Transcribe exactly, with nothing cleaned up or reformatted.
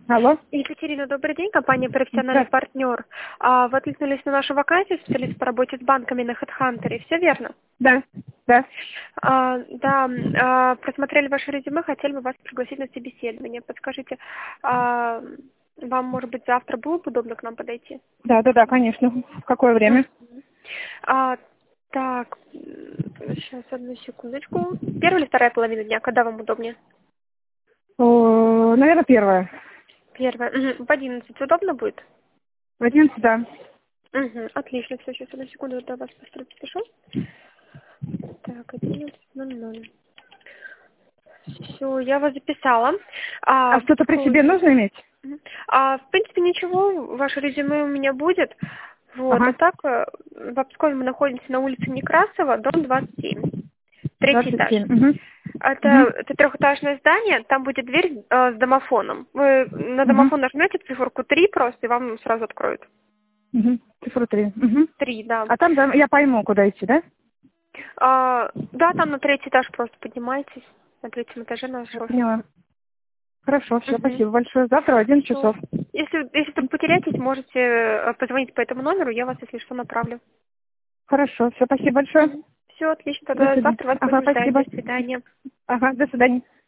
Алло. Екатерина, добрый день. Компания «Профессиональный Да. партнер». А, вы откликнулись на нашу вакансию, специалист по работе с банками на HeadHunter. Все верно? Да. Да. А, да, а, просмотрели ваше резюме, хотели бы вас пригласить на собеседование. Подскажите, а, вам, может быть, завтра было бы удобно к нам подойти? Да, да, да, конечно. В какое время? А, так, сейчас, одну секундочку. Первая или вторая половина дня, когда вам удобнее? О, наверное, первое. Первая. Мгм. В одиннадцать удобно будет? В одиннадцать, да. Угу, отлично, все, сейчас одну секунду, до вас быстро запишу. Так, одиннадцать ноль ноль. Все, я вас записала. А, А что-то при такой себе вот- нужно иметь? Мгм. А, в принципе, ничего, ваше резюме у меня будет. Вот, а Ага. так, э, в Обскове мы находимся на улице Некрасова, дом двадцать семь. Третий двадцать этаж. семь. Угу. Это, Угу. это трехэтажное здание, там будет дверь э, с домофоном. Вы на Угу. домофон нажмете циферку три просто, и вам сразу откроют. Угу. Цифра три. Угу. Три, да. А там да, я пойму, куда идти, да? А, да, там на третий этаж просто поднимайтесь. На третьем этаже наш Я офис. поняла. Хорошо, все, Мгм. спасибо большое. Завтра в одиннадцать Всё. часов. Если, если вдруг потеряетесь, можете э, позвонить по этому номеру, я вас, если что, направлю. Хорошо, все, спасибо большое. Все, отлично. До Тогда свидания. завтра вас Ага, будем ждать. До спасибо. свидания. Ага, до свидания.